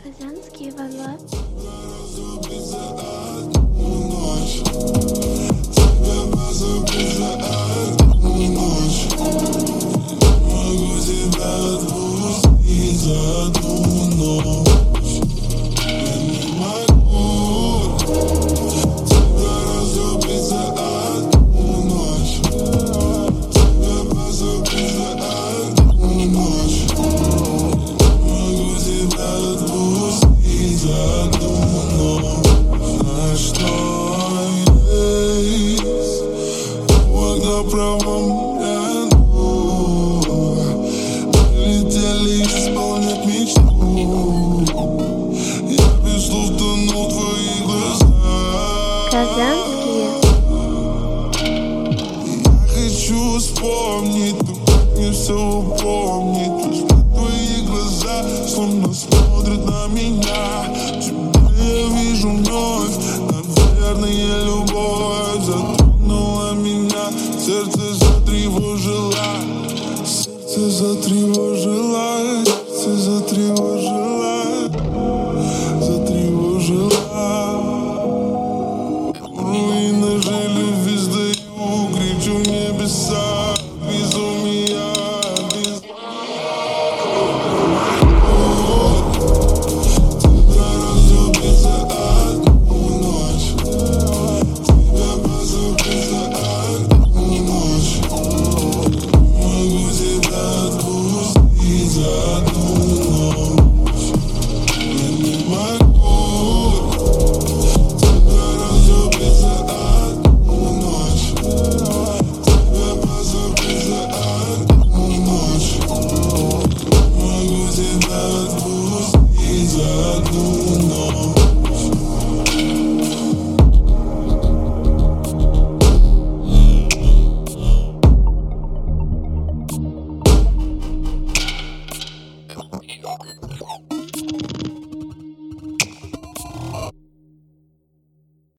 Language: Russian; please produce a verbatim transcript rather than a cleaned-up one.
Казанский One Love. Правом ряду полетели исполнять мечту. Я без слов тону в твоих глазах. Казанские. Я хочу вспомнить, но как мне все упомнить. Взгляд твои глаза словно смотрят на меня. Тебя я вижу вновь, наверное, любовь затронула меня. Сердце затревожило, сердце затревожило, сердце затревожило.